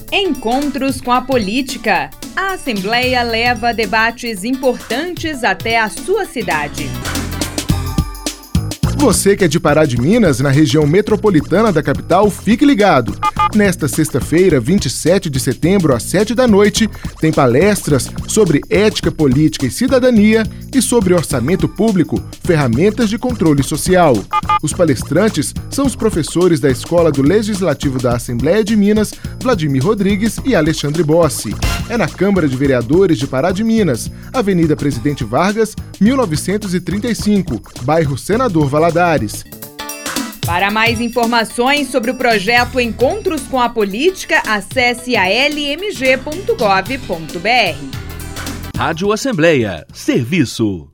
Encontros com a política. A Assembleia leva debates importantes até a sua cidade. Você que é de Pará de Minas, na região metropolitana da capital, fique ligado. Nesta sexta-feira, 27 de setembro, às 7 da noite, tem palestras sobre ética política e cidadania e sobre orçamento público, ferramentas de controle social. Os palestrantes são os professores da Escola do Legislativo da Assembleia de Minas, Vladimir Rodrigues e Alexandre Bossi. É na Câmara de Vereadores de Pará de Minas, Avenida Presidente Vargas, 1935, bairro Senador Valadares. Para mais informações sobre o projeto Encontros com a Política, acesse almg.gov.br. Rádio Assembleia. Serviço.